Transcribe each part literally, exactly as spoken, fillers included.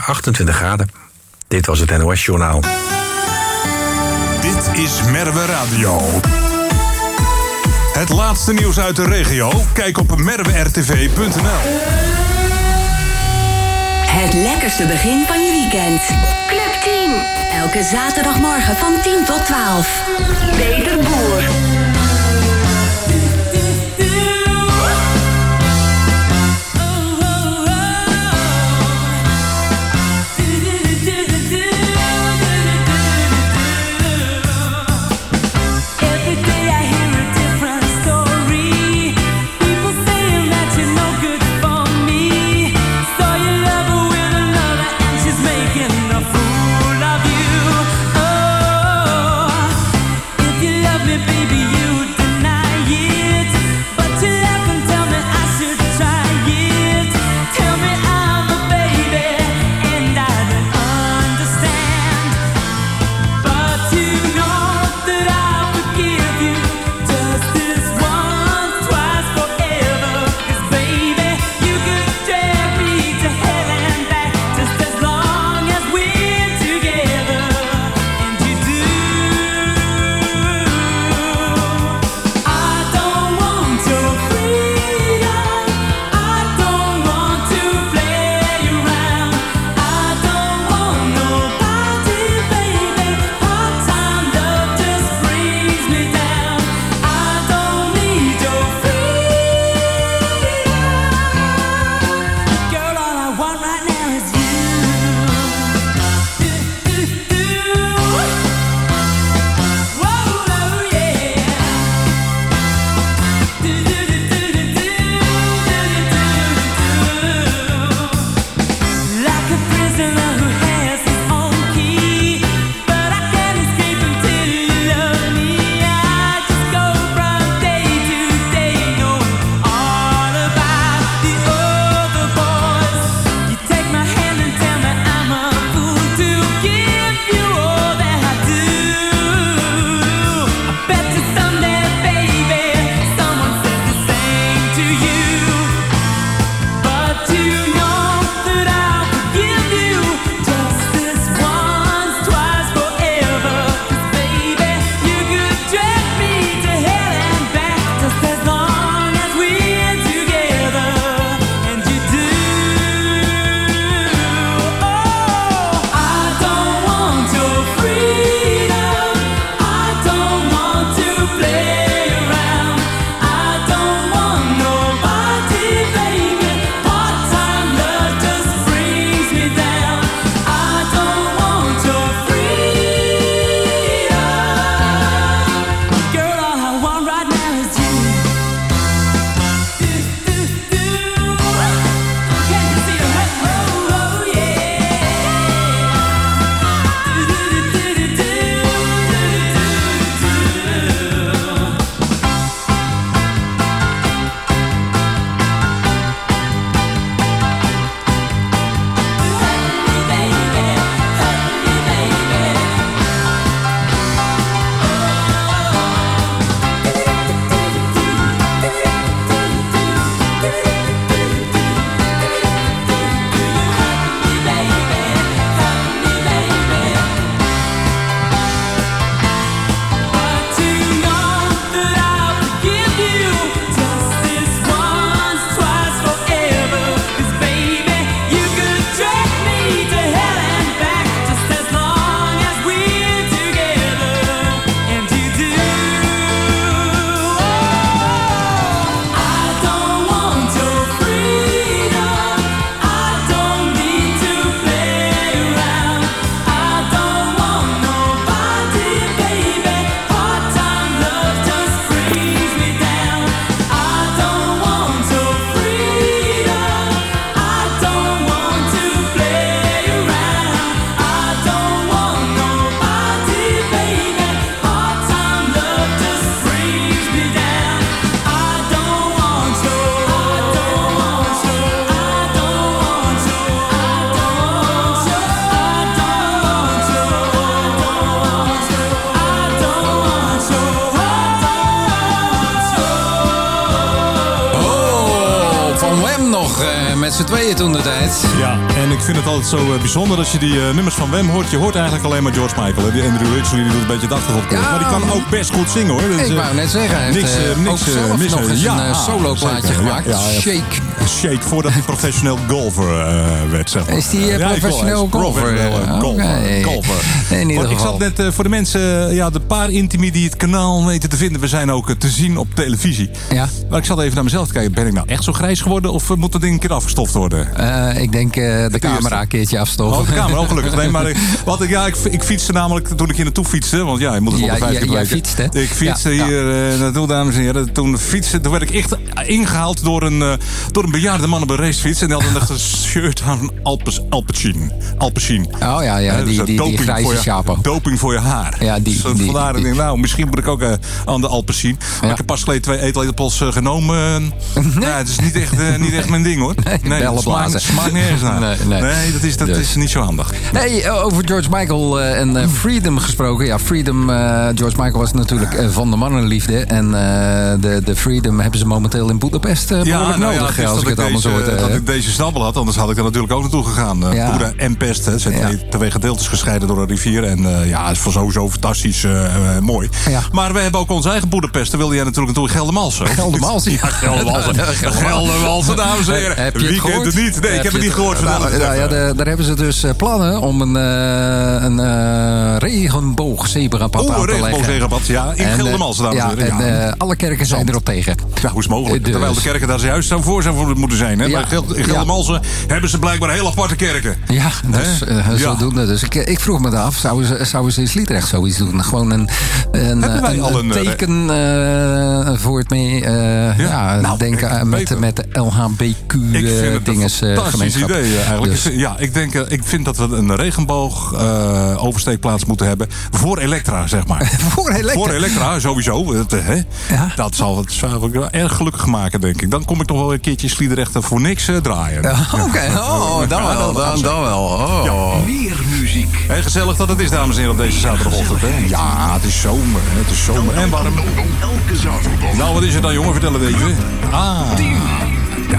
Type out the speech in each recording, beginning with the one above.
achtentwintig graden. Dit was het N O S-journaal. Dit is Merwe Radio. Het laatste nieuws uit de regio? Kijk op merwe r t v punt n l. Het lekkerste begin van je weekend. Club tien. Elke zaterdagmorgen van tien tot twaalf. Peter Boer. Baby, met z'n tweeën toen de tijd. Ja, en ik vind het altijd zo uh, bijzonder als je die uh, nummers van Wem hoort. Je hoort eigenlijk alleen maar George Michael. Hè? Die Andrew Ridgeley die doet een beetje het achtergrondkoor. Ja, maar die kan ook best goed zingen, hoor. Dus, ik uh, wou net zeggen, hij niks, heeft uh, niks, ook zelf mis, nog eens ja, een uh, solo-plaatje gemaakt. Ja, ja, ja. Shake. Shake, voordat hij professioneel golfer uh, werd, zeg maar. Is die uh, professioneel ja, golfer? Professioneel uh, golfer. Okay. golfer. In ieder Want ik zat net uh, voor de mensen, uh, ja, de paar intimi die het kanaal weten te vinden. We zijn ook uh, te zien op televisie. Ja. Maar ik zat even naar mezelf te kijken. Ben ik nou echt zo grijs geworden of uh, moet dat ding een keer afgestoft worden? Uh, ik denk uh, de camera een keertje afstoffen. Oh, de camera, ook gelukkig. Nee, maar ik, wat ik, ja, ik, ik fietste namelijk toen ik hier naartoe fietste. Want ja, je moet het wel ja, de vijf keer Jij fietst, hè? Ik fietste ja, hier ja. uh, naartoe, dames en heren. Toen fietste, toen werd ik echt ingehaald door een, uh, door een bejaarde man op een racefiets. En die had echt een shirt aan Alpes, Alpecin. Alpecin. Oh ja, ja, die, dus die, die grijze chapo. Doping voor je haar. Ja, die. Dus, die, vandaar dat die, ik denk, nou, misschien moet ik ook uh, aan de Alpecin. Maar ja. ik heb pas geleden twee eetlepels uh, genomen. Nee. Ja, het is niet echt, uh, niet echt mijn ding, hoor. Nee, nee het smaakt, smaakt nergens naar. Nee, nee. nee, dat, is, dat dus. is niet zo handig. Hey, over George Michael uh, en uh, Freedom gesproken. Ja, Freedom, uh, George Michael was natuurlijk uh, van de mannenliefde. En uh, de, de Freedom hebben ze momenteel in Budapest uh, behoorlijk ja, nou nodig. Ja, als ik het allemaal zo hoor. Dat ik deze snabbel had, anders had ik er natuurlijk ook naartoe gegaan. Uh, ja. Boeda en Pest, hè, zijn ja. twee, twee gedeeltes gescheiden door een rivier. En uh, ja, het is voor sowieso fantastisch uh, uh, mooi. Ja. Maar we hebben ook onze eigen Budapest. Daar wilde jij natuurlijk naartoe. Geldermalsen. Geldermalsen? Ja, Geldermalsen. Geldermalsen, dames en heren. Heb je Wie kent het niet? Nee, heb ik heb het niet gehoord. Nou, nou, nou, ja, de, daar hebben ze dus uh, plannen om een, uh, een uh, regenboogzebrapad oh, aan te leggen. Oh, een regenboogzebrapad, ja. In Geldermalsen, dames en heren. Ja, en uh, alle kerken zijn erop tegen. Ja, hoe is het mogelijk? Dus. Terwijl de kerken daar juist zo voor zou moeten zijn. Hè? Ja. In Geldermalsen ja. hebben ze blijkbaar heel aparte kerken. Ja, dus, uh, ja. zodoende. Dus ik, ik vroeg me af, zouden ze, zouden ze in Sliedrecht zoiets doen? Gewoon een, een, een, al een een teken uh, voor het mee. Uh, ja, ja nou, denken met, met de L H B Q uh, dinges uh, fantastisch idee eigenlijk. Dus. Ja, ik denk, uh, ik vind dat we een regenboog uh, oversteekplaats moeten hebben voor Elektra, zeg maar. voor Elektra? Voor Elektra, sowieso. Het, uh, hè? Ja? Dat zal het zou wel erg gelukkig maken, denk ik. Dan kom ik nog wel een keertje Sliedrecht voor niks uh, draaien. Ja, Oké, okay. oh, dan ja, wel, dan, dan wel. Oh. Ja. Meer muziek. Hey, gezellig dat het is, dames en heren, op deze zaterdagochtend. Hè? Ja, het is zomer. Het is zomer en warm. Elke zaterdag. Nou, wat is het dan, jongen? Vertel het even. Ah, ja.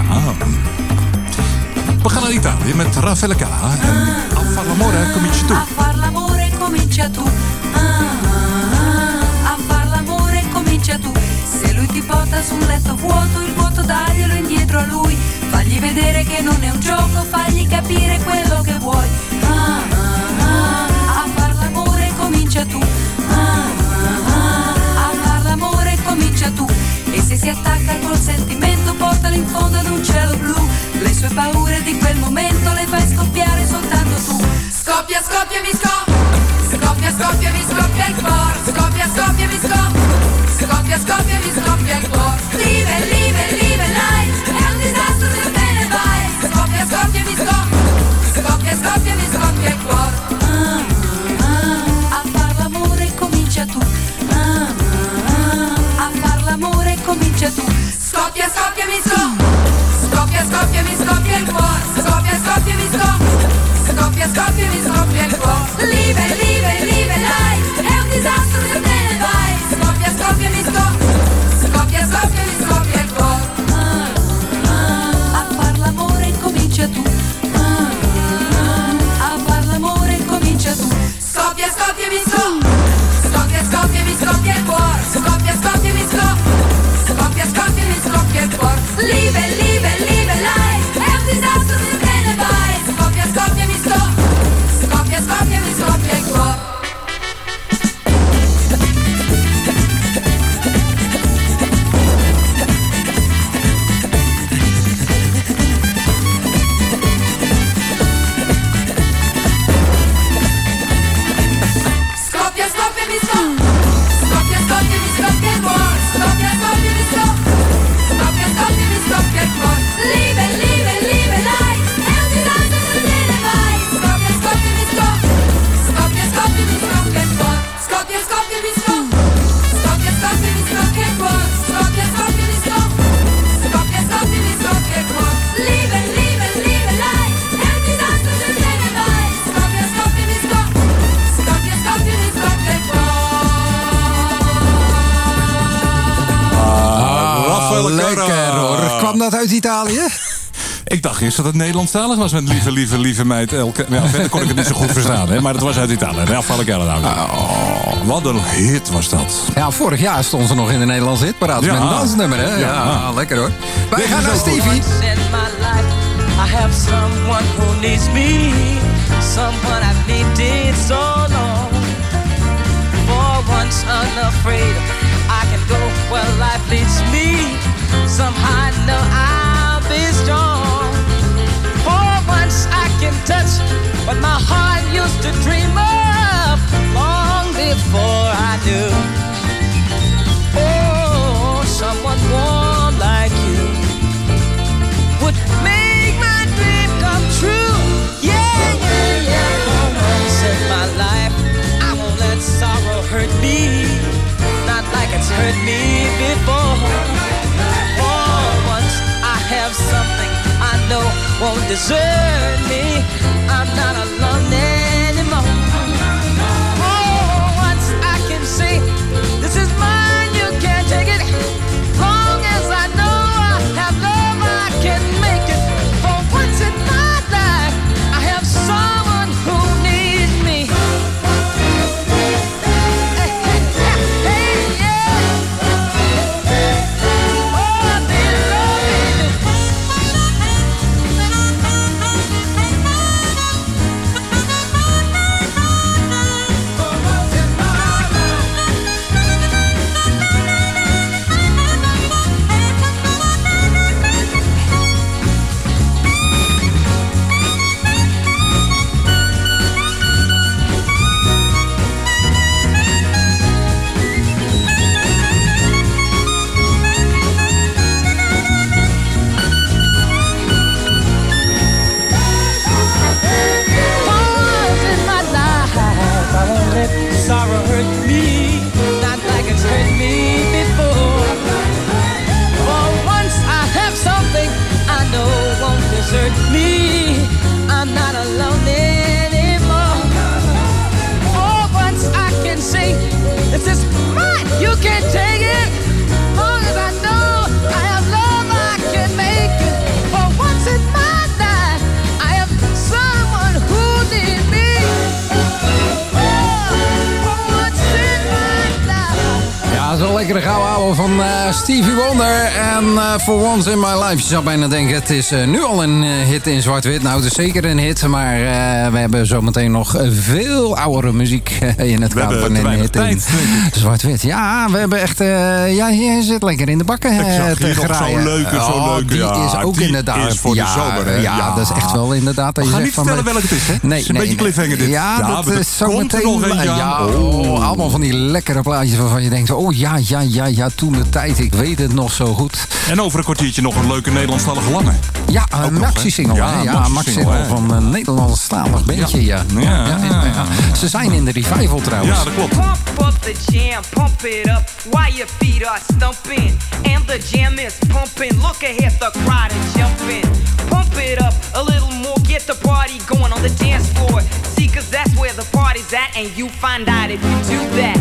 We gaan naar Italië met Raffaele Carrà en A far l'amore comincia tu. A far l'amore comincia tu. Ah, ah, a far l'amore comincia tu. Se lui ti porta su un letto vuoto, il vuoto daglielo indietro a lui. Fagli vedere che non è un gioco, fagli capire quello che vuoi. Ah, ah, ah, a far l'amore comincia tu. Ah, ah, ah, a far l'amore comincia tu. E se si attacca col sentimento, portalo in fondo ad un cielo blu. Le sue paure di quel momento le fai scoppiare soltanto tu. Scoppia, scoppia, mi scoppia. Scoppia, scoppia, mi scoppia il cuore. Scoppia, scoppia, mi scoppia. Scoppia, scoppia, mi scoppia il cuore. Live, live, live, life. È un disastro se te ne vai. Scoppia, scoppia, mi scoppia. Scoppia, scoppia, mi scoppia il cuore. Ah, ah, a far l'amore comincia tu. Ah, ah, a far l'amore comincia tu. Scoppia, scoppia, mi scoppia. Scoppia, scoppia, mi scoppia il cuore. Scoppia, scoppia, mi scoppia. Scoppia, scoppia, mi scoppia il cuore. Live, live, live, life. È un disastro se te ne vai. Scoppia, scoppia, mi scoppia. Scoppia, scoppia, mi scoppia il cuore. Ah, ah, a far l'amore comincia tu. Ah, ah, a far l'amore comincia tu. Scoppia, scoppia, mi scoppia. Scoppia, scoppia, mi scoppia il cuore. Scoppia, scoppia, mi scoppia. Scoppia, scoppia, mi scoppia il cuore. Live, live, live, life. È un disastro se te ne vai. Scoppia, scoppia, mi scoppia. Scoppia, scoppia, mi scoppia il cuore. Scoppia, scoppia, mi scoppia. Scoppia, scoppia, mi scoppia il cuore. Scoppia, scoppia, mi scoppia. Scoppia, scoppia, mi scoppia il cuore. Live, live, live, life. È un disastro se te ne vai. Scoppia, scoppia, mi scoppia. Scoppia, scoppia, mi scoppia il cuore. Scoppia, scoppia, mi scoppia. Scoppia, scoppia, mi scoppia il cuore. Scoppia, scoppia, mi scoppia. Scoppia, scoppia, mi scoppia il cuore. Live, live, live, life. È un disastro se te ne vai. Scoppia, scoppia, mi scoppia. Scoppia, scoppia, mi scoppia il cuore. Ah, lekker hoor. Kwam dat uit Italië? Ik dacht eerst dat het Nederlandstalig was met lieve, lieve, lieve meid. Elke... Ja, verder kon ik het niet zo goed verstaan, hè? Maar het was uit Italië. Ja, val ik nou. Oh, wat een hit was dat. Ja, vorig jaar stond ze nog in de Nederlandse hitparade ja. met een dansnummer, hè? Ja, ja lekker hoor. Wij gaan naar Stevie. I have someone who needs me, someone I've needed so long. For once unafraid, I can go where life leads me. Somehow I know I'll be strong. For once I can touch what my heart used to dream of long before I knew. Oh, someone warm like you would make my dream come true. Yeah, yeah, yeah. For once in my life, I won't let sorrow hurt me, not like it's hurt me before. For once I have something I know won't desert me. I'm not alone anymore. For once I can say, this is mine, you can't take it. Long as I know I have love, I can make it. For once in my life, I have someone who needs me. Hey, hey, hey, yeah. Oh, they love me. For once in my sorrow hurt me, not like it's hurt me before. For once I have something I know won't desert me. I'm not alone anymore. For once I can say, this is mine, you can't take it. Long as I know I have love, I can make it. For once in my life, I have someone who needs me. Ja, zo'n lekkere gouden ouwe van uh, Stevie Wonder. En uh, For Once in My Life. Je zou bijna denken, het is uh, nu al een uh, hit in zwart-wit. Nou, het is zeker een hit. Maar uh, we hebben zometeen nog uh, veel oudere muziek uh, in het kader van een hit in zwart-wit. Ja, we hebben echt... Uh, ja, je zit lekker in de bakken uh, te graaien. Zo'n leuke, zo'n oh, leuke. Die ja, is ook die inderdaad... is voor ja, de zomer, hè? Ja, Ja, dat is echt wel inderdaad... Dat we je gaan zegt niet van, vertellen welke het is, hè? Nee, het is een nee, beetje nee. cliffhanger dit. Ja, ja dat is zo meteen... nog eentje ja, aan. oh, allemaal van die lekkere plaatjes waarvan je denkt... Oh ja, ja, ja, ja, toen de tijd. Ik weet het nog zo goed. En over een kwartiertje nog een leuke Nederlandstalige lange. Ja, een maxi-single. Ja, ja, een maxi-single van een Nederlandstalig bandje. Ja. Ja. Ja, ja, ja, ja. Ze zijn in de revival trouwens. Ja, dat klopt. Pump up the jam, pump it up while your feet are stumping. And the jam is pumping. Look ahead, the crowd is jumping. Pump it up a little more, get the party going on the dance floor. See, cause that's where the party's at, and you find out if you do that.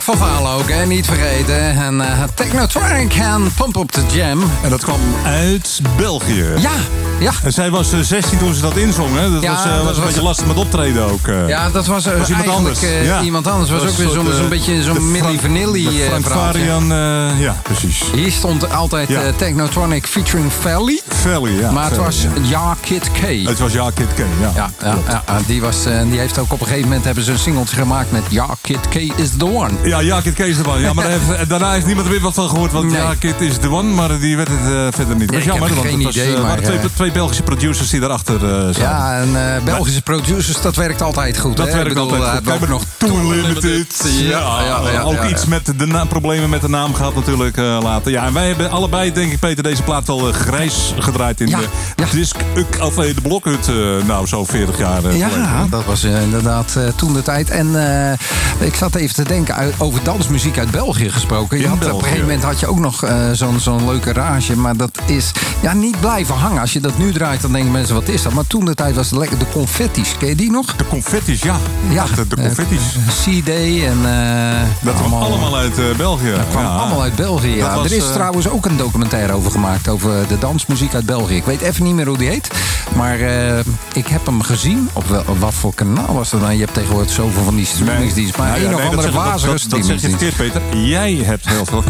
Van Valen ook, hè? Niet vergeten. En uh, Technotronic en Pump Up the Jam. En dat kwam uit België. Ja, ja. En zij was zestien toen ze dat inzong, hè? Dat ja, was, uh, dat was een was beetje lastig met optreden ook. Uh. Ja, dat was, uh, was iemand anders. Uh, ja. iemand anders. Was, was ook weer zo'n zo beetje zo'n Milli Vanilli uh, Frank Varian, uh, ja, precies. Hier stond altijd ja. uh, Technotronic featuring Valley. Valley, ja. Maar het Valley, was ja. Ja Kid K. Het was Ja Kid K, ja. Ja, ja, ja, ja die, was, uh, die heeft ook op een gegeven moment hebben ze een singeltje gemaakt met Ja Kid K is the one. Ja, Ja Kid K is the one. Ja, maar heeft, daarna heeft niemand er weer wat van gehoord. Want nee. Ja Kid is the one, maar die werd het uh, verder niet. Dat is jammer, want geen het was, idee, uh, maar... waren twee, twee Belgische producers die daarachter uh, zaten. Ja, en uh, Belgische maar, producers, dat werkt altijd goed. Dat hè? werkt bedoel, altijd goed. Kijk, maar nog Toon Limited. Ja, ja, ja, ja, ook ja, ja. iets met de na- problemen met de naam gehad natuurlijk uh, later. Ja, en wij hebben allebei, denk ik, Peter, deze plaat wel uh, grijs gedraaid in ja, de ja. disc, of uh, de blokhut. Uh, nou, zo veertig jaar uh, Ja, geleden. dat was uh, inderdaad uh, toen de tijd. En uh, ik zat even te denken, uit, over dansmuziek uit België gesproken. Je In had, België. Op een gegeven moment had je ook nog uh, zo'n, zo'n leuke rage. Maar dat is ja, niet blijven hangen. Als je dat nu draait, dan denken mensen, wat is dat? Maar toen de tijd was het lekker. De confetti's, ken je die nog? De confetti's, ja. Ja, de, de confetti's. Uh, C-Day en... Uh, dat kwam allemaal, allemaal uit uh, België. Dat kwam ja. allemaal uit België, ja. Was, er is uh, trouwens ook een documentaire over gemaakt. Over de dansmuziek uit België. Ik weet even niet meer hoe die heet. Maar uh, ik heb hem gezien. Op, wel, op wat voor kanaal was dat dan? Je hebt tegenwoordig zoveel van die streamingsdiensten. Maar nee, een ja, of nee, andere wazige dat, dat, dat zeg je verkeerd, Peter. Jij hebt heel veel...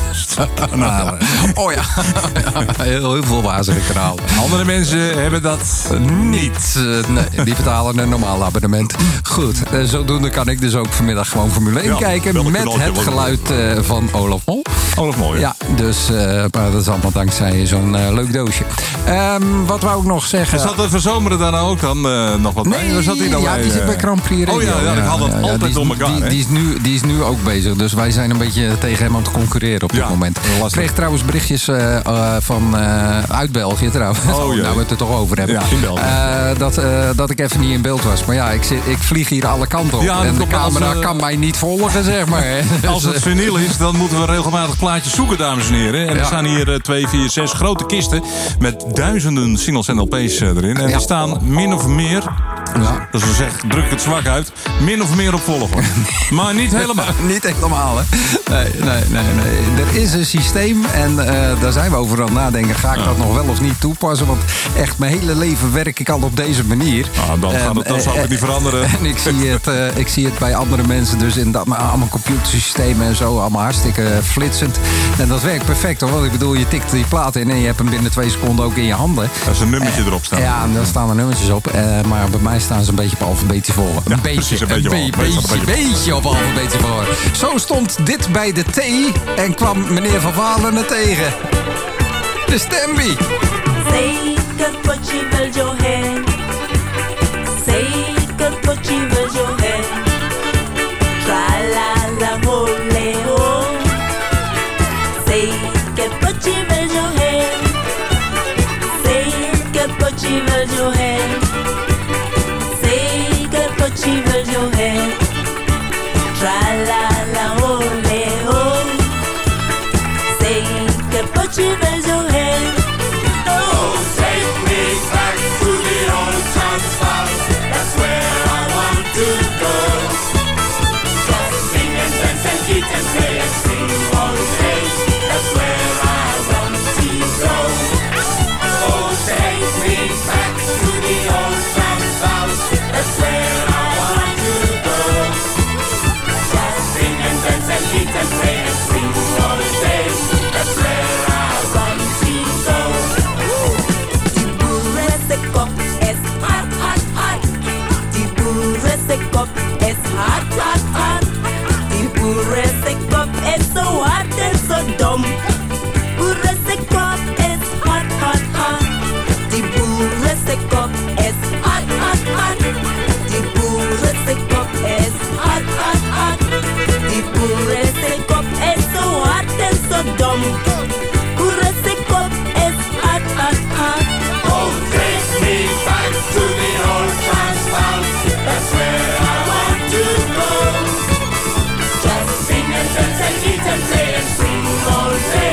nou, oh ja, heel, heel veel wazige kanalen. Andere mensen hebben dat niet. Uh, nee, die betalen een normaal abonnement. Goed, uh, zodoende kan ik dus ook vanmiddag gewoon Formule één ja, kijken. Met het geluid uh, van Olaf Mol. Olaf Mol, ja. Ja, dus uh, maar dat is allemaal dankzij zo'n uh, leuk doosje. Um, wat wou ik nog zeggen? En zat er verzomeren daar nou ook dan uh, nog wat nee, bij? Waar zat hij nou ja, bij? die zit bij Grand Prix Radio. Oh ja, ja, ik haal dat ja, altijd ja, door elkaar. Die, die, is nu, die is nu ook bezig, dus wij zijn een beetje tegen hem aan het concurreren op dit ja, moment. Ik kreeg trouwens berichtjes uh, uh, van uh, uit België trouwens. Oh, nou, we het er toch over hebben. Ja, in België. Uh, dat, uh, dat ik even niet in beeld was. Maar ja, ik, zit, ik vlieg hier alle kanten op. Ja, en de camera als, uh, kan mij niet volgen, zeg maar. Als het vinyl is, dan moeten we regelmatig plaatjes zoeken, dames en heren. En ja. er staan hier uh, twee, vier, zes grote kisten met duizenden singles en L P's uh, erin. En ja. die staan min of meer... Ja. Dus we zeggen, druk het zwak uit. Min of meer op volgorde. Maar niet helemaal. Niet helemaal, hè? Nee, nee, nee, nee. Er is een systeem en uh, daar zijn we over aan het nadenken. Ga ik ja. dat nog wel of niet toepassen? Want echt mijn hele leven werk ik al op deze manier. Ah, dan, en, het, dan zou het uh, niet veranderen. En ik zie, het, uh, ik zie het bij andere mensen dus in dat, allemaal computersystemen en zo. Allemaal hartstikke flitsend. En dat werkt perfect, hoor. Want ik bedoel, je tikt die plaat in en je hebt hem binnen twee seconden ook in je handen. Daar is een nummertje uh, erop staan. Ja, en daar staan er nummertjes op. Uh, maar bij mij staan ze een beetje op alfabetisch volgen. Ja, een beetje, precies, een beetje, beetje, een beetje, beetje, beetje, beetje op alfabetisch volgen. Zo stond dit bij de thee en kwam meneer Van Valen er tegen. De Stembi. Zeker potje wel zo heen. Zeker potje wel zo heen. Tra la la hole ho. Zeker potje wel zo heen. Zeker potje wel zo heen. Zeker potje wel zo heen. Tra la la hole ho. Zeker potje wel zo heen. Oh, take me back to the old Transvaal. That's where I want to go. Just sing and dance and eat and play and sing all day. That's where I want to go. Oh, take me back to the old Transvaal. That's where I want to go. Just sing and dance and eat and play and sing all day. That's where I want to go. Kop is hard, hard, hard. Die boerenkop is hard, hard, hard. Die boerenkop is zo hard en zo dom. Boerenkop is hard, hard, hard. Die boerenkop is hard, hard, hard. Die boerenkop is hard, hard, hard. Die boerenkop is zo hard en zo dom. Boerenkop is hard, hard, hard. Oh, take me back to the old Transvaal. That's where I want to go. Just sing and dance and eat and play and sing all day.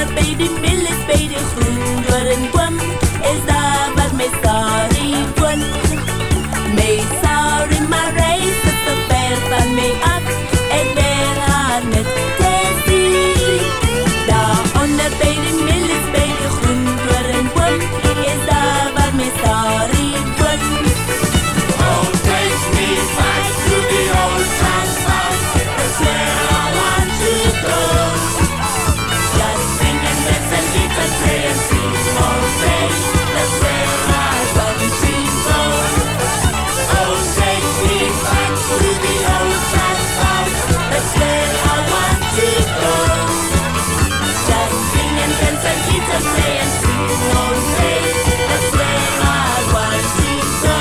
onder bij de middel is bij de groen door een boom. Is daar wat mij sorry doen. Mij sorry maar reis is te ver van mij af. Ik ben haar net te zien. Daar onder bij de middel is bij de groen door een boom. Is daar wat mij sorry doen. Oh, take me back to the old Transvaal. That's where I want to go. Just sing and dance and eat and play and sing all day. That's where I want to go. Oh, take me back to the old Transvaal. That's where I want to go. Just sing and dance and eat and play and sing all day. That's where I want to go.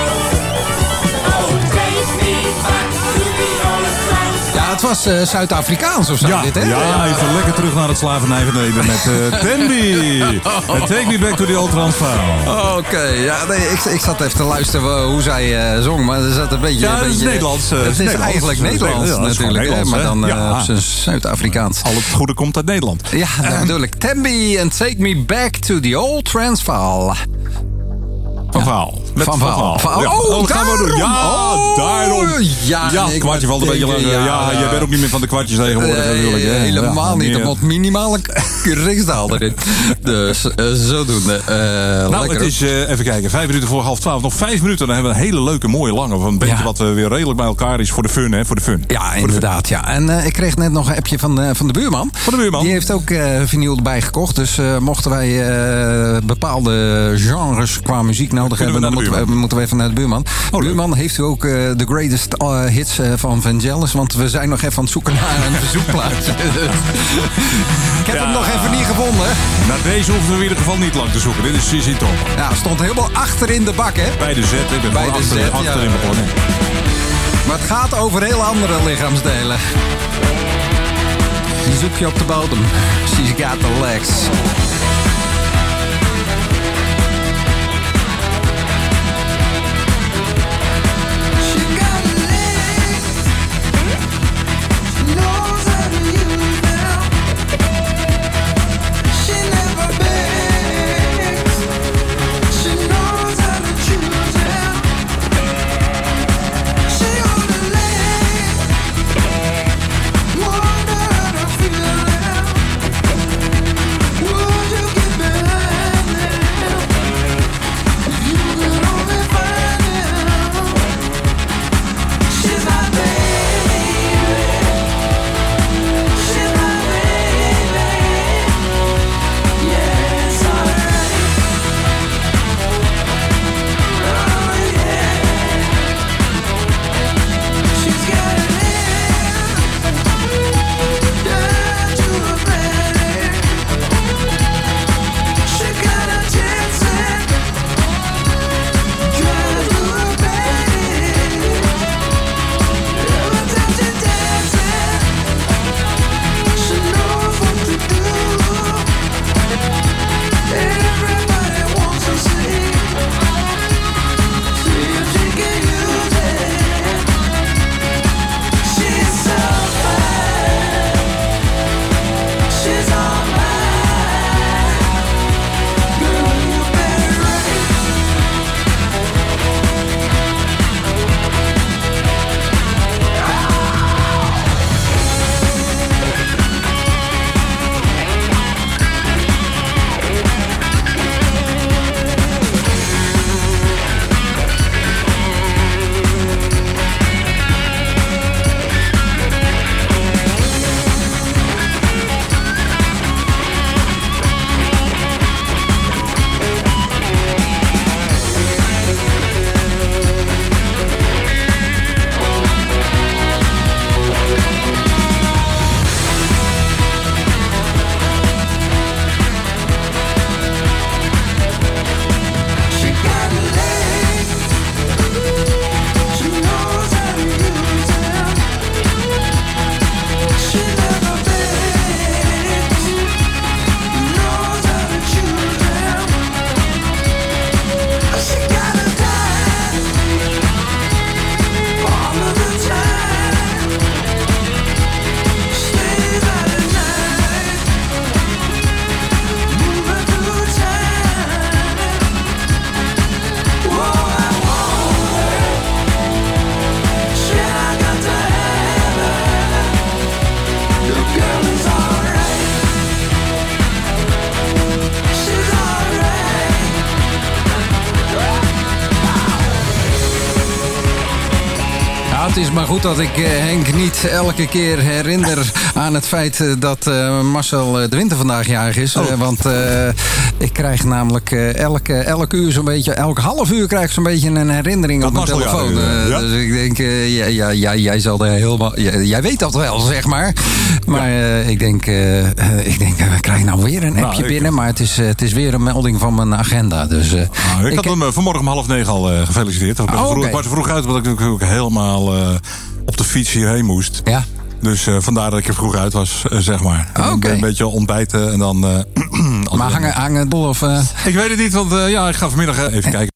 Oh, take me back to the old Transvaal. Ja, het was uh, Zuid-Afrikaans of zo, Ja, dit, hè? ja, even lekker terug naar het slavernijverleden met uh, Tandy. En Take Me Back to the Old Transvaal. Oké, okay, ja, nee, ik, ik zat even te luisteren hoe zij uh, zong, maar er zat een beetje... Ja, een het is beetje, Nederlands. Uh, het is Nederlands. eigenlijk Nederlands ja, natuurlijk, hè, Nederlands, maar dan uh, ja. op zijn Zuid-Afrikaans. Al het goede komt uit Nederland. Ja, dat bedoel ik. Tambi en Take Me Back to the Old Transvaal. Van Vaal. Met Van Vaal. Van- Ja. oh, dat gaan we doen. Ja, daarom. daarom. Ja, Ja, nee, het kwartje valt een beetje denk, langer. Ja, ja, ja, ja. je bent ook niet meer van de kwartjes tegenwoordig. Nee, natuurlijk, hè. helemaal Ja, niet. Er meer. moet minimale riksdaal erin. Dus uh, zodoende. Uh, Nou, lekker. het is, uh, even kijken, vijf minuten voor half twaalf. Nog vijf minuten, dan hebben we een hele leuke, mooie lange. Van een beetje Ja. wat uh, weer redelijk bij elkaar is voor de fun, hè. Voor de fun. Ja, inderdaad. Ja. En uh, ik kreeg net nog een appje van, uh, van de buurman. Van de buurman. Die heeft ook uh, vinyl erbij gekocht. Dus uh, mochten wij uh, bepaalde genres qua muziek nodig Kunnen hebben... we dan naar de moeten we, moeten we even naar de buurman. Oh, buurman, heeft u ook uh, de greatest uh, hits uh, van Vangelis? Want we zijn nog even aan het zoeken naar een verzoekplaatje. Ik heb Ja. hem nog even niet gevonden. Nou, deze hoeven we in ieder geval niet lang te zoeken. Dit is C C Top. Ja, stond helemaal achter in de bak, hè? Bij de Z. Ik ben Bij gewoon de achter, Z, ja. achterin begonnen. Maar het gaat over heel andere lichaamsdelen. Die zoek je op de bodem. She's got the legs. Would you get behind het is maar goed dat ik uh, Henk niet elke keer herinner aan het feit uh, dat uh, Marcel uh, de Winter vandaag jarig is. Oh. Uh, want uh, ik krijg namelijk uh, elke, elke uur zo'n beetje, elke half uur krijg ik zo'n beetje een herinnering dat op mijn telefoon. Uh, ja? Dus ik denk, uh, ja, ja, ja, jij zal er helemaal, ja, jij weet dat wel, zeg maar. Maar uh, ik denk, uh, uh, ik denk, uh, we krijgen nou weer een appje nou, binnen, maar het is, uh, het is weer een melding van mijn agenda. Dus, uh, nou, ik, ik had hem uh, vanmorgen om half negen al uh, gefeliciteerd. Ik ben oh, vroeg, okay. vroeg uit, omdat ik natuurlijk helemaal uh, op de fiets hierheen moest. Ja. Dus uh, vandaar dat ik er vroeg uit was, uh, zeg maar. Oh, okay. Een beetje ontbijten en dan... Uh, maar hangen, hangen dol of... Uh... Ik weet het niet, want uh, ja, ik ga vanmiddag uh, even kijken.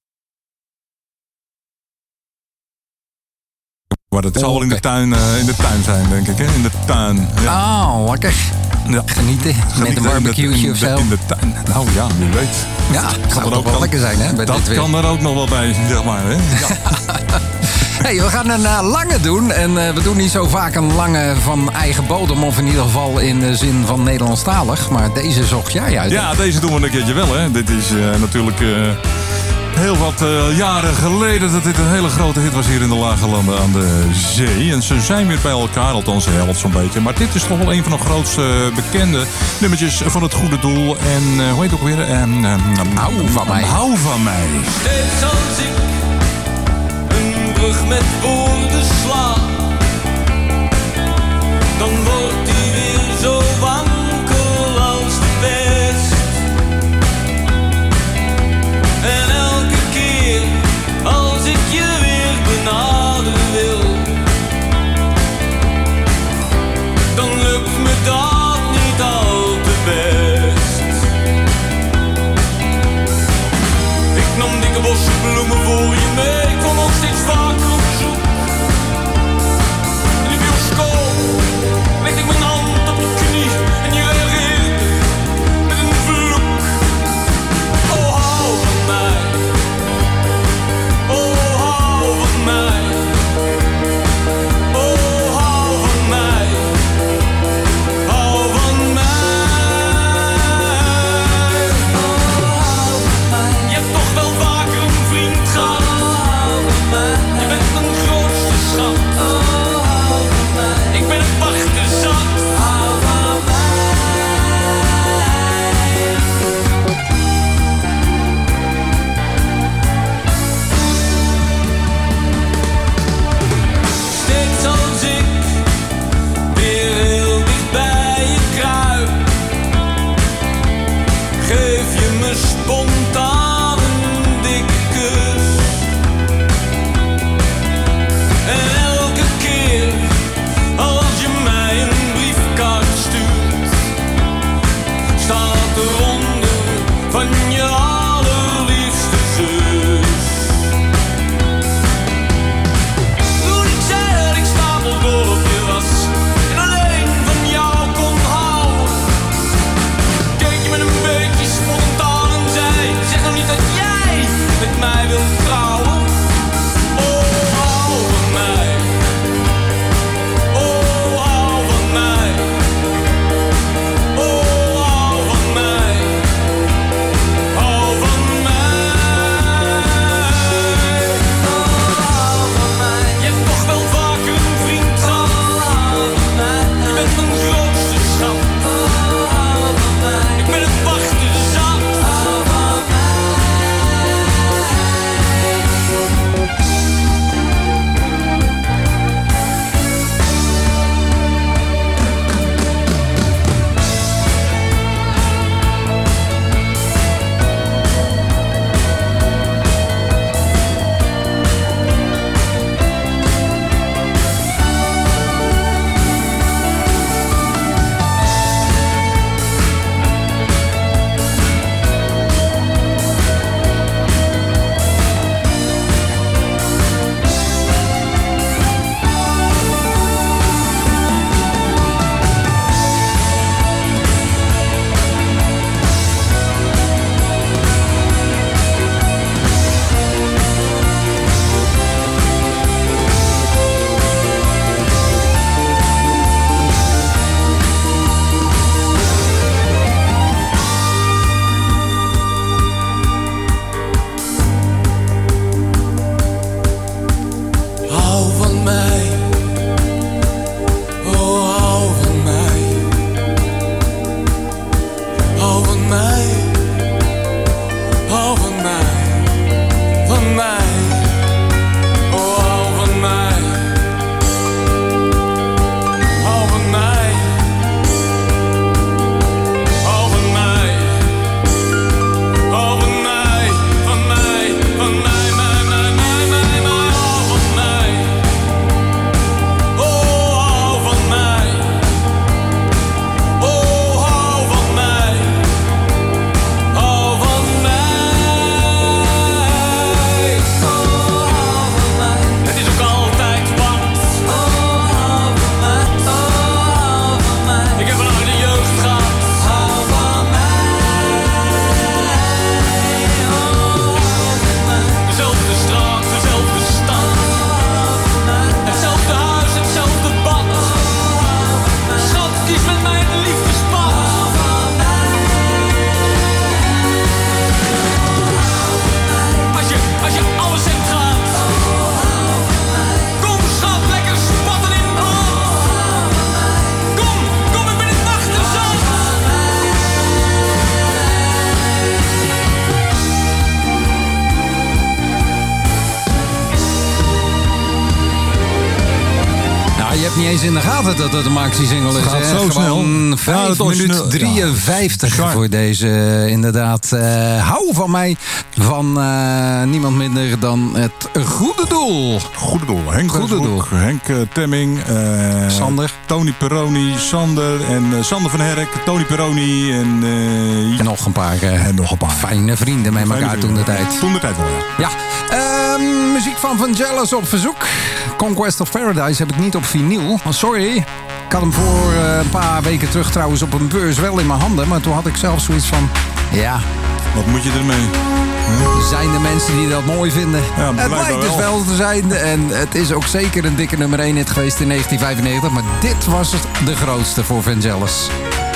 Maar dat zal oh, wel in de, tuin, uh, in de tuin zijn, denk ik. Hè? In de tuin. Ja. Oh, lekker. Ja. Genieten. Met een barbecue'tje of zo. In de tuin. Nou ja, wie weet. Ja, dat kan er ook wel lekker zijn, hè? Bij dat dit kan er ook nog wel bij, zeg maar. Hè? Ja. Hey, we gaan een uh, lange doen. En uh, we doen niet zo vaak een lange van eigen bodem. Of in ieder geval in de zin van Nederlandstalig. Maar deze zocht jij uit. Ja, deze doen we een keertje wel, hè. Dit is uh, natuurlijk... Uh, heel wat uh, jaren geleden dat dit een hele grote hit was hier in de Lage Landen aan de zee. En ze zijn weer bij elkaar, althans de helft zo'n beetje. Maar dit is toch wel een van de grootste uh, bekende nummertjes van het goede doel. En uh, hoe heet het ook weer? En, uh, hou van mij. Hou van mij. Steeds als ik een brug met woorden sla, dan wordt die weer zo wankel als de best. En elke keer als ik je weer benaderen wil, dan lukt me dat niet al te best. Ik nam dikke bossen bloemen voor je mee, ik kom nog steeds vaker op zoek had niet eens in de gaten dat het een maxi-single is. Het gaat hè? zo Gewoon snel. vijf Ja, minuten drieënvijftig Ja. voor deze, uh, inderdaad. Uh, hou van mij, van uh, niemand minder dan het goede doel. Goede doel. Henk Goede doel. Henk uh, Temming. Uh, Sander. Tony Peroni, Sander en uh, Sander van Herk. Tony Peroni en... Uh, en nog een paar. Uh, en nog een paar. Fijne vrienden met fijne elkaar vrienden. toen de tijd. Toen de tijd wel, ja. Ja. Uh, muziek van Vangelis op verzoek. Conquest of Paradise heb ik niet op vinyl. Sorry. Ik had hem voor uh, een paar weken terug trouwens op een beurs wel in mijn handen. Maar toen had ik zelf zoiets van... Ja... Wat moet je ermee? Huh? Zijn er mensen die dat mooi vinden? Ja, het lijkt dus wel te zijn. En het is ook zeker een dikke nummer één hit geweest in negentien vijfennegentig. Maar dit was het de grootste voor Vangelis.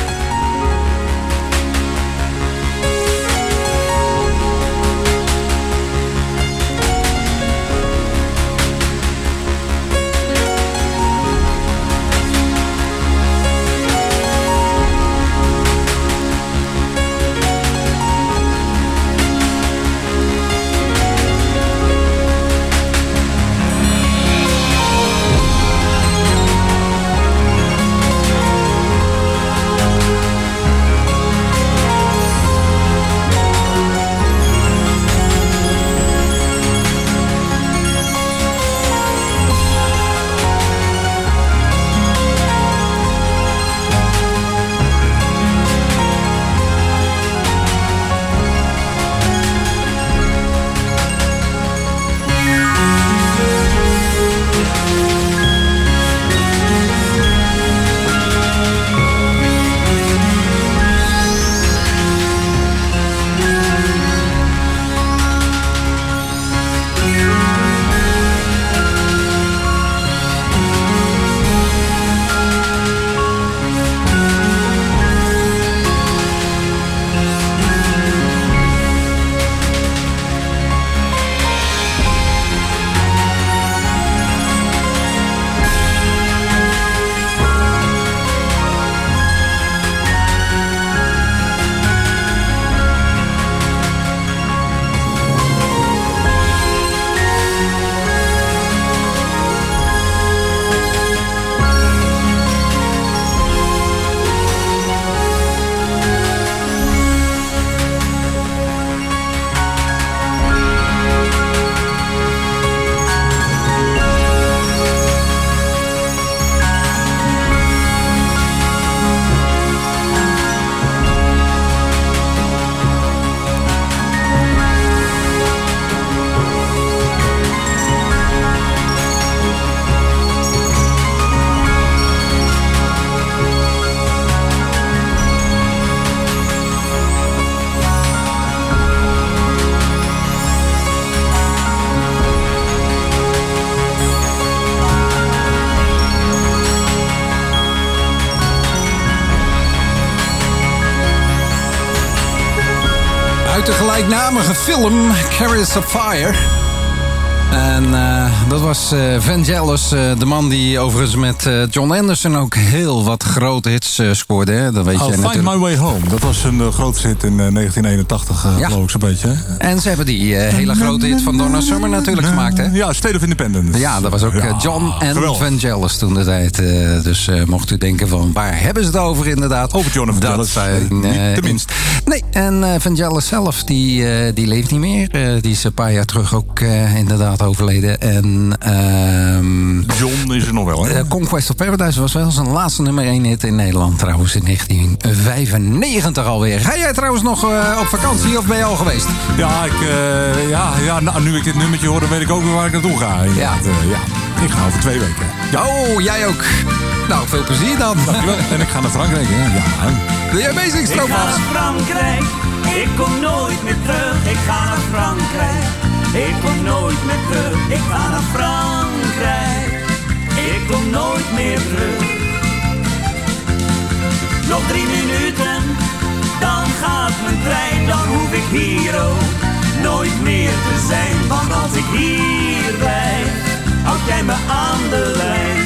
De gelijknamige film Chariots of Fire. En uh, dat was uh, Vangelis, uh, de man die overigens met uh, John Anderson ook heel wat grote hits uh, scoorde. Hè? Dat weet I'll je Find natuurlijk. My Way Home. Dat was een uh, grootste hit in uh, negentien eenentachtig, uh, ja. geloof ik zo'n beetje. Hè? En ze hebben die uh, hele grote hit van Donna Summer natuurlijk gemaakt. Hè? Ja, State of Independence. Ja, dat was ook ja, John en Vangelis toen de tijd. Uh, dus uh, mocht u denken van waar hebben ze het over inderdaad? Over John en Vangelis. Dat zijn, uh, niet tenminste. Nee, en uh, Vangelis zelf, die, uh, die leeft niet meer. Uh, die is een paar jaar terug ook uh, inderdaad overleden. En, uh, John is er nog wel, hè? Uh, Conquest of Paradise was wel zijn laatste nummer één hit in Nederland trouwens in negentien vijfennegentig alweer. Ga jij trouwens nog uh, op vakantie of ben je al geweest? Ja, ik, uh, ja, ja nou, nu ik dit nummertje hoor, dan weet ik ook weer waar ik naartoe ga. Ja. Uh, ja. Ik ga over twee weken. Ja. Oh, jij ook. Nou, veel plezier dan. Dankjewel. En ik ga naar Frankrijk, hè? Ja. Wil jij Amazing Stroop Ik ga naar Frankrijk, ik kom nooit meer terug. Ik ga naar Frankrijk, ik kom nooit meer terug. Ik ga naar Frankrijk, ik kom nooit meer terug. Nog drie minuten, dan gaat mijn trein. Dan hoef ik hier ook nooit meer te zijn. Want als ik hier blijf, houd jij me aan de lijn.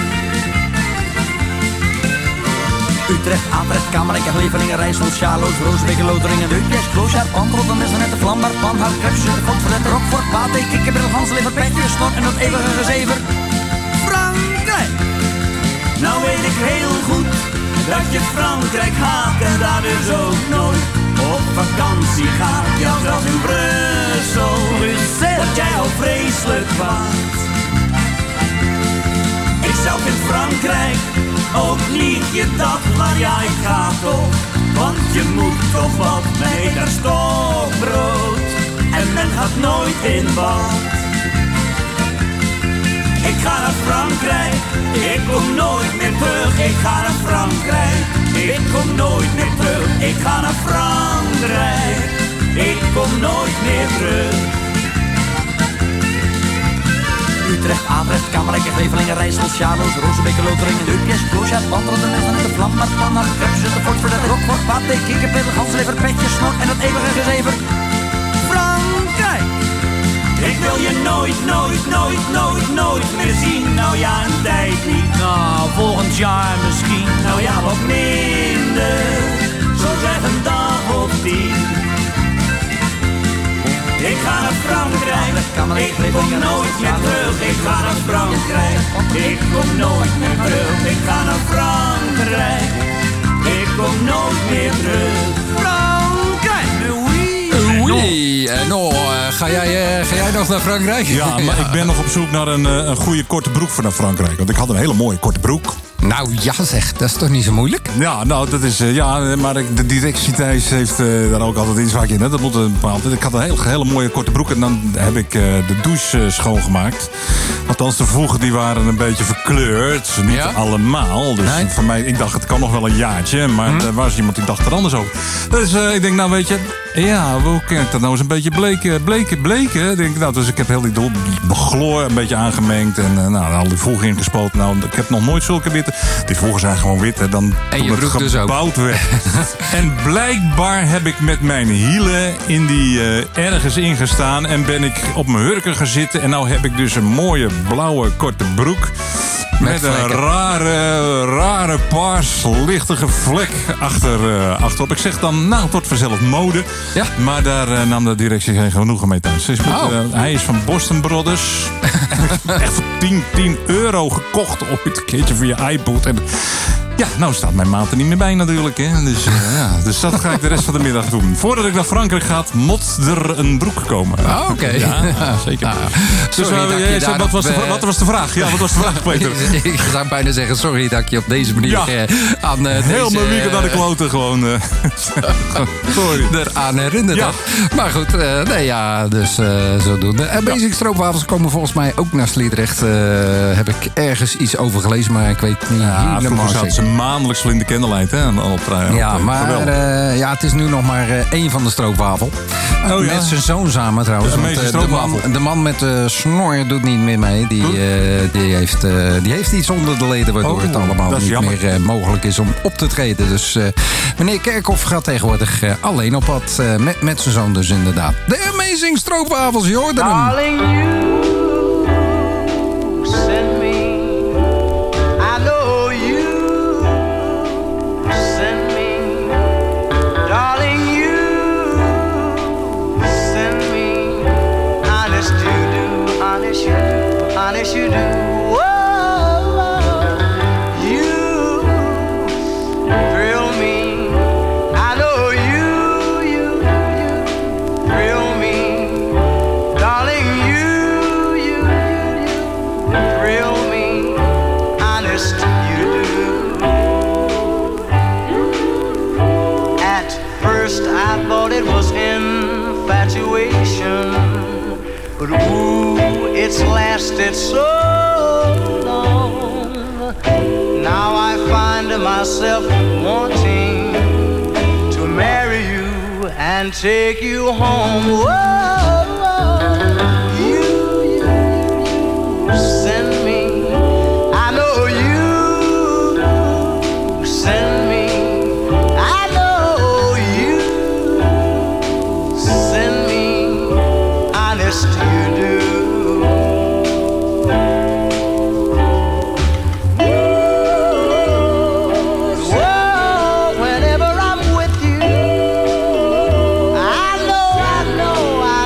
Utrecht, Atrecht, Kamerijk, Levelingen, Rijssel, Sjaloos, Roosbeek, Loteringen, Deukjes, Kloosjaar, Pantrotten, Messenette, Vlambaar, Panhout, Krepsje, Godverlet, Rockfort, Pate, Kikkerbril, Hanslever, Petje, Snor en dat eeuwige gezever. Frankrijk! Nou weet ik heel goed dat je Frankrijk haat en daar dus ook nooit op vakantie gaat. Ja, zelfs in Brussel, Brussel, word jij al vreselijk kwaad. Ik zelf in Frankrijk ook niet je dat, maar ja, ik ga toch. Want je moet toch wat mee, daar stokbrood en men gaat nooit in bad. Ik ga naar Frankrijk, ik kom nooit meer terug. Ik ga naar Frankrijk, ik kom nooit meer terug. Ik ga naar Frankrijk, ik kom nooit meer terug. Utrecht, Atrecht, Kamerlijke, Grevelingen, Rijssel, Charloes, Rozenbeke, Loteringen, Deukjes, Kloosjaard, Wandelen, de Messen en de Vlam, Martman, Krebs, de Fort, voor de Rockfort, Pathé, Kikkerpillen, Ganslever, Petje, Snor en dat eeuwige gezever. Frankrijk! Ik wil je nooit, nooit, nooit, nooit, nooit meer zien. Nou ja, een tijd niet. Nou, volgend jaar misschien. Nou ja, wat minder. Zo zeg een dag of tien. Ik ga naar Frankrijk, ik kom nooit meer terug. Ik ga naar Frankrijk, ik kom nooit meer terug. Ik ga naar Frankrijk, ik kom nooit meer terug. Frankrijk, oui. Oei, en nou, ga jij, uh, ga jij nog naar Frankrijk? Ja, maar ja. Ik ben nog op zoek naar een, een goede korte broek voor naar Frankrijk. Want ik had een hele mooie korte broek. Nou ja zeg, dat is toch niet zo moeilijk? Ja, nou dat is, uh, ja, maar de directie Thijs heeft uh, daar ook altijd iets vaak in. Hè? Dat moet een bepaald. Ik had een hele, hele mooie korte broek en dan heb ik uh, de douche uh, schoongemaakt. Althans, de voegen die waren een beetje verkleurd. Niet ja? allemaal. Dus nee? Voor mij, ik dacht het kan nog wel een jaartje. Maar hm? er was iemand die dacht er anders over. Dus uh, ik denk, nou weet je, ja, hoe kan ik dat nou eens een beetje bleken, bleken, bleken? Ik denk, nou, dus ik heb heel die chloor een beetje aangemengd en uh, nou, al die voegen ingespoten. Nou, ik heb nog nooit zulke witte. Die voegen zijn gewoon wit, hè, dan en je broek dus gebouwd werd. En blijkbaar heb ik met mijn hielen in die uh, ergens ingestaan en ben ik op mijn hurken gaan zitten. En nou heb ik dus een mooie blauwe korte broek. Met, met een rare, rare paars, lichtige vlek achter, uh, achterop. Ik zeg dan, nou, het wordt vanzelf mode. Ja. Maar daar uh, nam de directie geen genoegen mee thuis. Dus oh. uh, hij is van Boston Brothers. Echt voor tien euro gekocht ooit een keertje voor je iPod. En ja, nou staat mijn maat er niet meer bij natuurlijk. Hè. Dus, uh, ja, dus dat ga ik de rest van de middag doen. Voordat ik naar Frankrijk ga, moet er een broek komen. Oh, oké. Okay. Ja, zeker. Ah, dus, uh, jij zei, wat, was de, uh, wat was de vraag? Ja, wat was de vraag, Peter? Ik zou bijna zeggen, sorry dat ik je op deze manier ja. uh, aan uh, heel deze, mijn weekend aan de kloten gewoon. Uh, sorry. Eraan herinnerd. Ja. Maar goed, uh, nee ja, dus uh, zodoende. Uh, Basic ja. Stroopwafels komen volgens mij ook naar Sliedrecht. Uh, heb ik ergens iets over gelezen, maar ik weet niet ja, helemaal zeker. Maandelijks Vlinde Candlelight, hè? Op, op, ja, maar uh, ja, het is nu nog maar uh, één van de stroopwafel. Oh, met ja. zijn zoon samen trouwens. Want, uh, de, man, de man met de snor doet niet meer mee. Die, uh, die, heeft, uh, die heeft iets onder de leden waardoor oh, het allemaal niet jammer. meer uh, mogelijk is om op te treden. Dus uh, meneer Kerkhoff gaat tegenwoordig uh, alleen op pad. Uh, met, met zijn zoon dus inderdaad. De Amazing Stroopwafels, je hoorde hem. Darling, you send me. I know you. Honest you do, whoa, you thrill me. I know you, you, you thrill me, darling. You, you, you, you thrill me. Honest you do. At first I thought it was infatuation, but ooh, it's lasted so long. Now I find myself wanting to marry you and take you home. Whoa, you, you, you send me. I know you send me. I know you send me. Honest you do. Whenever I'm with you, I know, I know, I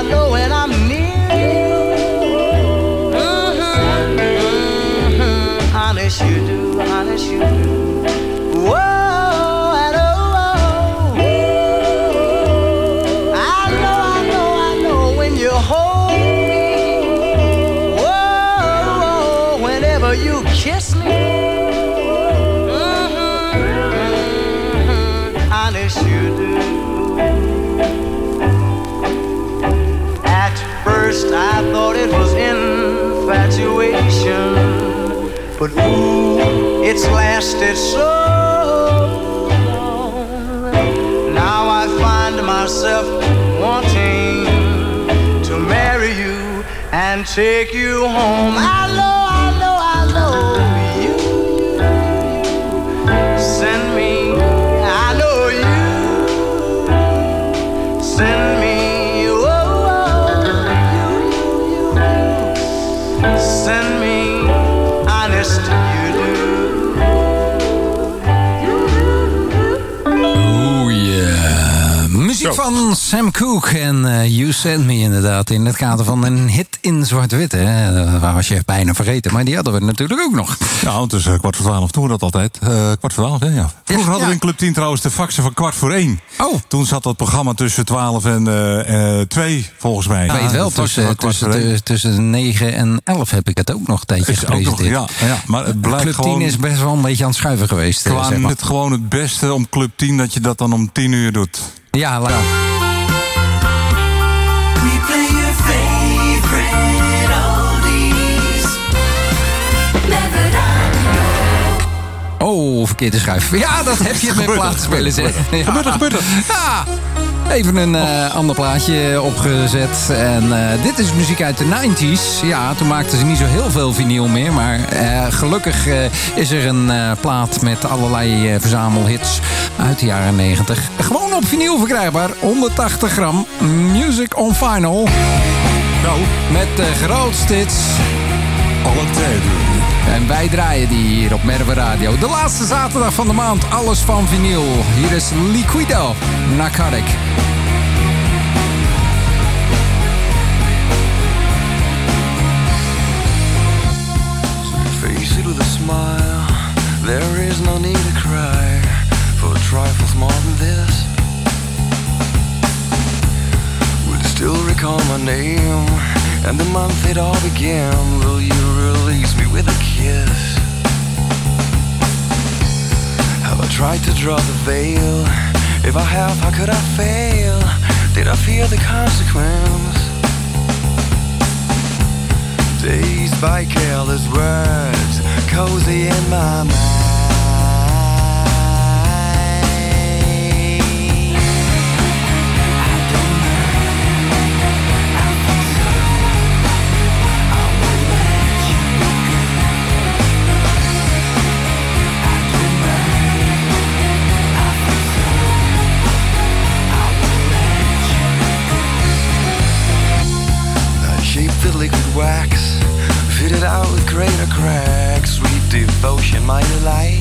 but ooh, it's lasted so long. Now I find myself wanting to marry you and take you home. I know, I know, I know you, you send me. I know you send me. Send me, honest you do. Oeh yeah. Muziek van Sam Cooke en uh, You Send Me inderdaad. In het kader van een hit in zwart-wit. Hè. Waar was je bijna vergeten. Maar die hadden we natuurlijk ook nog. Ja, het is uh, kwart voor twaalf. Doen we dat altijd. Uh, kwart voor twaalf, hè? Ja. Vroeger hadden ja. we in Club tien trouwens de faxen van kwart voor één. Oh. Toen zat dat programma tussen twaalf en uh, uh, twee, volgens mij. Ik weet wel, tussen, tussen, tussen negen en elf heb ik het ook nog een tijdje is gepresenteerd. Ook nog, ja, ja, maar het blijkt Club gewoon, tien is best wel een beetje aan het schuiven geweest. Qua, zeg maar. Het gewoon het beste om Club tien dat je dat dan om tien uur doet. Ja, laat. We play your favorite oldies. Oh, verkeerde schuif. Ja, dat heb je met platenspelen, zeg. Ja. Gebeurt er, gebeurt er. Ja. Even een uh, ander plaatje opgezet. En uh, dit is muziek uit de negentig. Ja, toen maakten ze niet zo heel veel vinyl meer. Maar uh, gelukkig uh, is er een uh, plaat met allerlei uh, verzamelhits uit de jaren negentig. Gewoon op vinyl verkrijgbaar. honderdtachtig gram. Music on vinyl. Nou. Met de grootste hits. Alle tijden. En wij draaien die hier op Merwe Radio. De laatste zaterdag van de maand. Alles van vinyl. Hier is Liquido. Narcotic. Face it with a smile. There is no need to cry for trifles more than this. Will you still recall my name and the month it all began? Will you release me with a kiss? Have I tried to draw the veil? If I have, how could I fail? Did I fear the consequence? Dazed by careless words, cozy in my mind. The liquid wax, fitted out with greater cracks. Sweet devotion, my delight.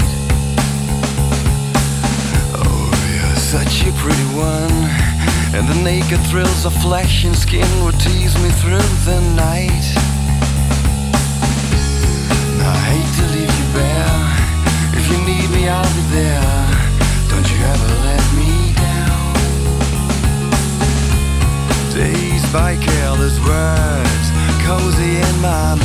Oh, you're such a pretty one, and the naked thrills of flesh and skin would tease me through the night. I hate to leave you bare. If you need me, I'll be there. Don't you ever let me down. Dazed by careless words, cozy in my mind.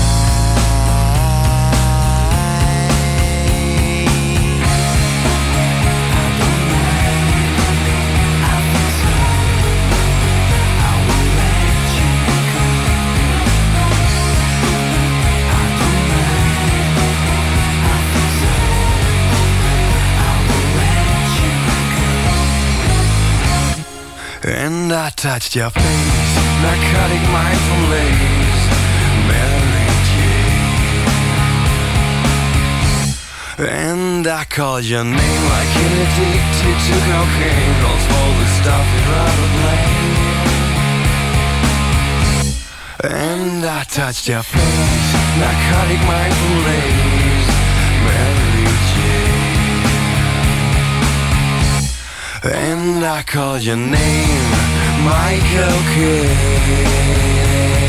And I touched your face, narcotic mindful lace, Mary Jane. And I called your name like an addicted to cocaine. Don't smoke the stuff you'd rather blame. And I touched your face, narcotic mindful lace, Mary Jane. And I called your name, Michael Kidd.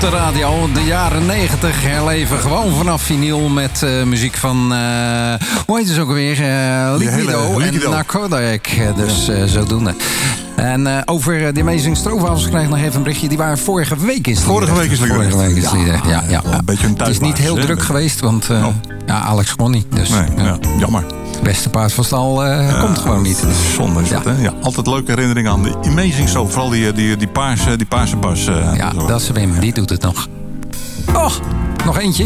de radio. De jaren negentig herleven gewoon vanaf vinyl met uh, muziek van... Uh, hoe heet het ook alweer? Uh, Liquido en Narcotic. Dus uh, zodoende. En uh, over uh, die Amazing Stroopwafels krijg ik nog even een berichtje. Die waren vorige week in Sliedrecht. Vorige week is Sliedrecht. Vorige week is Sliedrecht, ja. ja, ja, ja. Een beetje een thuisbaas. Het is niet heel druk geweest, want uh, oh. ja, Alex kon niet. Dus, nee, ja. Ja, jammer. Beste paard van stal uh, ja, komt gewoon niet. Zonde is dat, ja. hè? Ja, altijd leuke herinneringen aan de Amazing Soap. Vooral die, die, die, paarse, die paarse bas. Uh, ja, dat is Wim. Die doet het nog. Oh, nog eentje.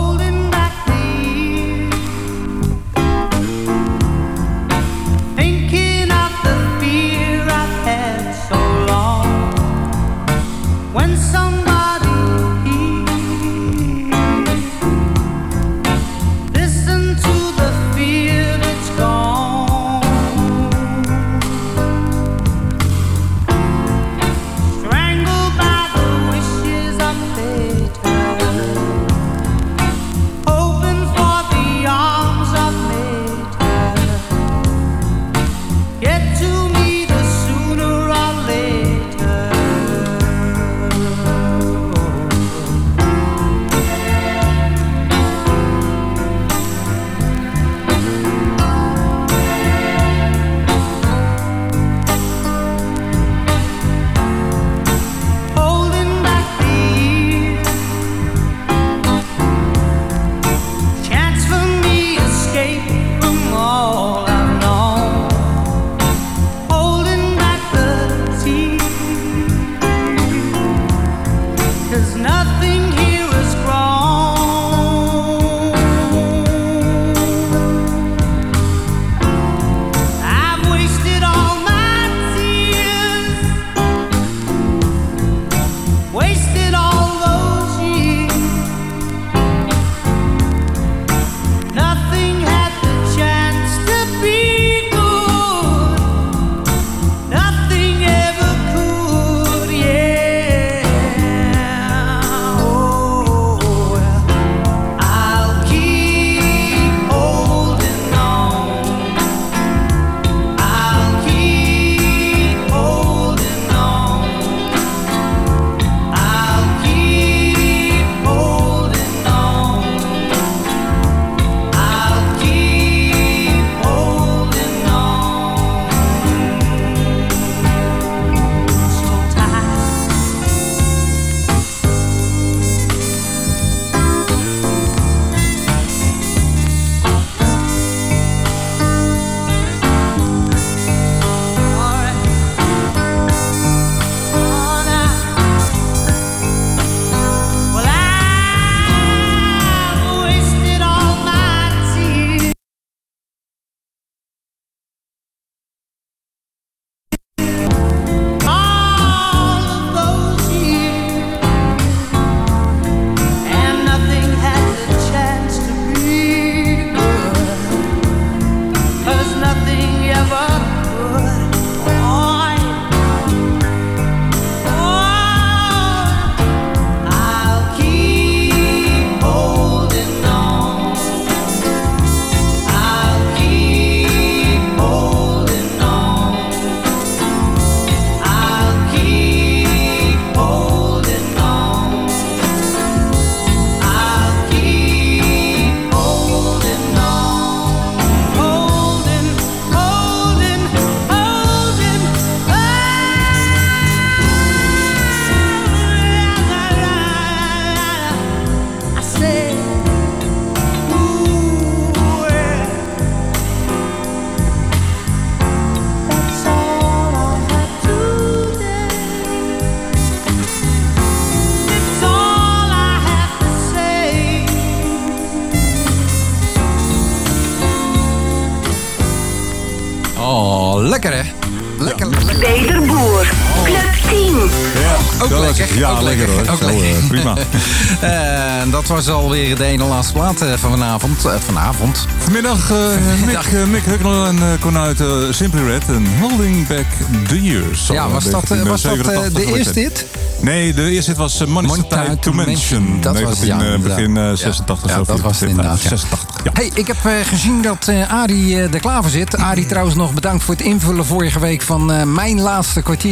Lekker, hè? Lekker. Peter Boer, Club tien. Ja, ook lekker. Ja, ook lekker hoor. Ook Zo, lekker. Uh, prima. En uh, dat was alweer de ene laatste plaat uh, van vanavond. Uh, vanavond. Vanmiddag uh, Mick, uh, Mick Hucknall en uh, kon uit uh, Simply Red en Holding Back the Years. Ja, was dat, uh, was dat uh, de eerste hit? Nee, de eerste hit was uh, Money Time to Mention. Dat was in, uh, begin uh, zesentachtig. Ja, dat was het inderdaad. Ja. zesentachtig, ja. Hey, ik heb uh, gezien dat uh, Arie uh, er klaar voor zit. Arie trouwens nog bedankt voor het invullen vorige week van uh, mijn laatste kwartiertje. Want ik had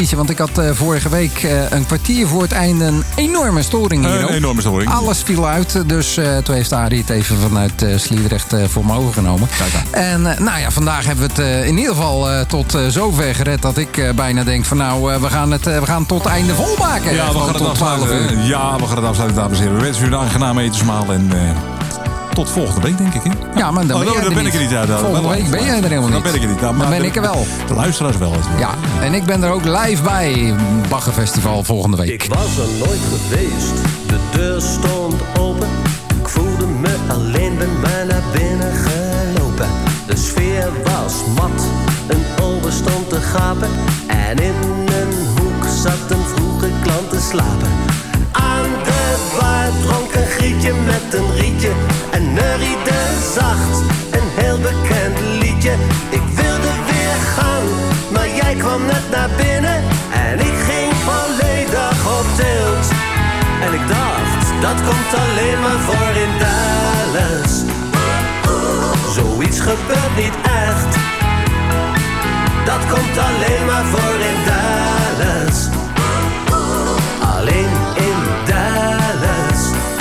had uh, vorige week uh, een kwartier voor het einde een enorme storing hier. Een enorme storing. Alles viel uit, dus uh, toen heeft Arie het even vanuit uh, Sliedrecht uh, voor me overgenomen. En uh, nou ja, vandaag hebben we het uh, in ieder geval uh, tot uh, zover gered dat ik uh, bijna denk van nou, uh, we, gaan het, uh, we gaan het tot het einde volmaken. Ja, we gaan het afsluiten. Ja, we gaan het afsluiten, dames en heren. We wensen u een aangename etensmaal en... Uh, tot volgende week, denk ik, hè? Ja, maar dan, oh, ben, dan, dan ben ik er niet uit. Volgende week ben jij er helemaal niet. Dan ben ik er niet. Dan, dan ben ik er wel. De luisteraars wel. Ja, en ik ben er ook live bij. Baggerfestival volgende week. Ik was er nooit geweest. De deur stond open. Ik voelde me alleen, ben maar naar binnen gelopen. De sfeer was mat. Een ober stond te gapen. En in een hoek zat een vroege klant te slapen. Aan de bar dronk een grietje met een rietje. En neuriede zacht, een heel bekend liedje. Ik wilde weer gaan, maar jij kwam net naar binnen. En ik ging volledig op tilt. En ik dacht, dat komt alleen maar voor in Dallas. Zoiets gebeurt niet echt. Dat komt alleen maar voor in Dallas. Alleen in Dallas.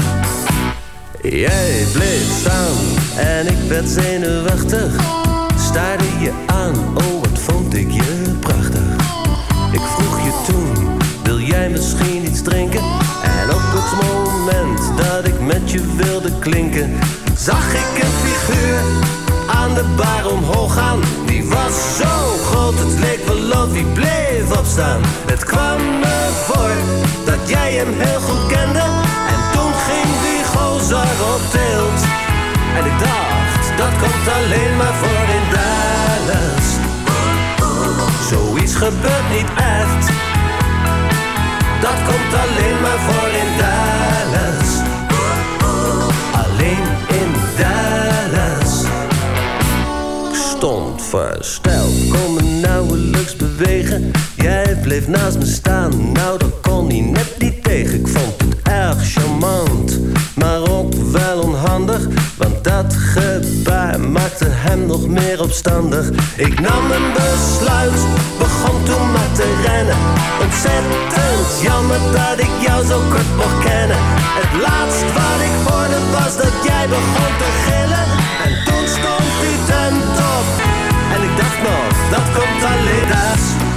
Jij bleef staan en ik werd zenuwachtig. Staarde je aan, oh wat vond ik je prachtig. Ik vroeg je toen, wil jij misschien iets drinken? En op het moment dat ik met je wilde klinken, zag ik een figuur aan de bar omhoog gaan. Die was zo groot, het leek wel of hij bleef opstaan. Het kwam me voor dat jij hem heel goed kende. En toen ging die gozer op tilt. En ik dacht, dat komt alleen maar voor in Dallas. Zoiets gebeurt niet echt. Dat komt alleen maar voor in Dallas. Alleen in Dallas. Ik stond versteld, kon me nauwelijks bewegen. Jij bleef naast me staan, nou dat kon hij net niet tegen. Ik vond het erg charmant, maar ook wel onhandig. Want dat gebaar maakte hem nog meer opstandig. Ik nam een besluit, begon toen maar te rennen. Ontzettend jammer dat ik jou zo kort mocht kennen. Het laatst wat ik hoorde was dat jij begon te gillen. En toen stond die tent op. En ik dacht nog, dat komt alleen daar.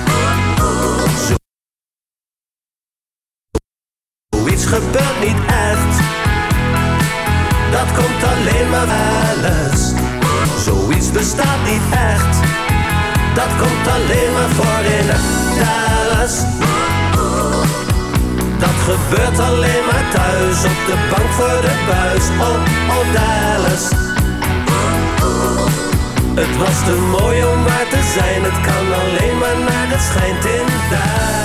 Zoiets gebeurt niet echt. Dat komt alleen maar alles. Zoiets bestaat niet echt. Dat komt alleen maar voor in Dallas. Dat gebeurt alleen maar thuis. Op de bank voor de buis. Oh, oh Dallas. Het was te mooi om waar te zijn. Het kan alleen maar naar het schijnt in Dallas.